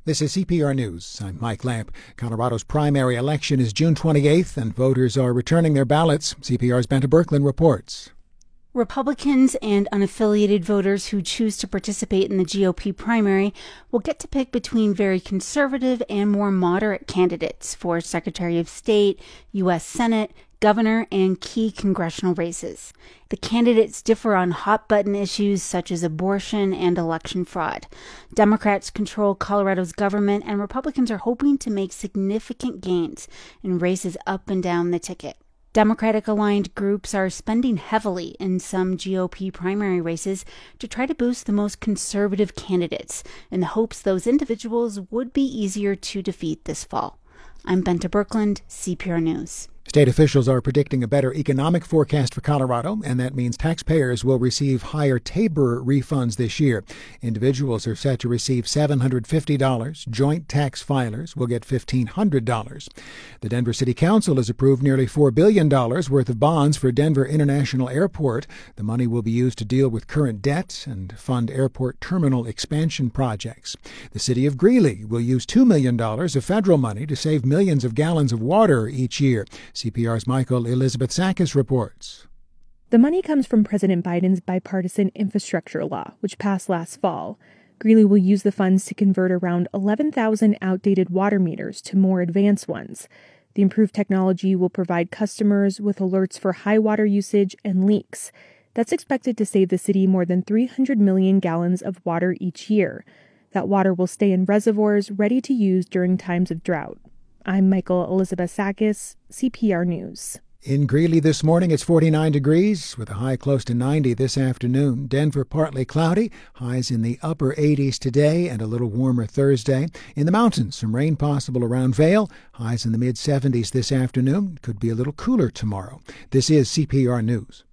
This is CPR News. I'm Mike Lamp. Colorado's primary election is June 28th, and voters are returning their ballots. CPR's Benta Birkeland reports. Republicans and unaffiliated voters who choose to participate in the GOP primary will get to pick between very conservative and more moderate candidates for Secretary of State, U.S. Senate, governor, and key congressional races. The candidates differ on hot-button issues such as abortion and election fraud. Democrats control Colorado's government, and Republicans are hoping to make significant gains in races up and down the ticket. Democratic-aligned groups are spending heavily in some GOP primary races to try to boost the most conservative candidates in the hopes those individuals would be easier to defeat this fall. I'm Benta Birkeland, CPR News. State officials are predicting a better economic forecast for Colorado, and that means taxpayers will receive higher Tabor refunds this year. Individuals are set to receive $750. Joint tax filers will get $1,500. The Denver City Council has approved nearly $4 billion worth of bonds for Denver International Airport. The money will be used to deal with current debt and fund airport terminal expansion projects. The city of Greeley will use $2 million of federal money to save millions of gallons of water each year. CPR's Michael Elizabeth-Sakis reports. The money comes from President Biden's bipartisan infrastructure law, which passed last fall. Greeley will use the funds to convert around 11,000 outdated water meters to more advanced ones. The improved technology will provide customers with alerts for high water usage and leaks. That's expected to save the city more than 300 million gallons of water each year. That water will stay in reservoirs ready to use during times of drought. I'm Michael Elizabeth-Sakis, CPR News. In Greeley this morning, it's 49 degrees, with a high close to 90 this afternoon. Denver, partly cloudy, highs in the upper 80s today and a little warmer Thursday. In the mountains, some rain possible around Vail, highs in the mid-70s this afternoon. Could be a little cooler tomorrow. This is CPR News.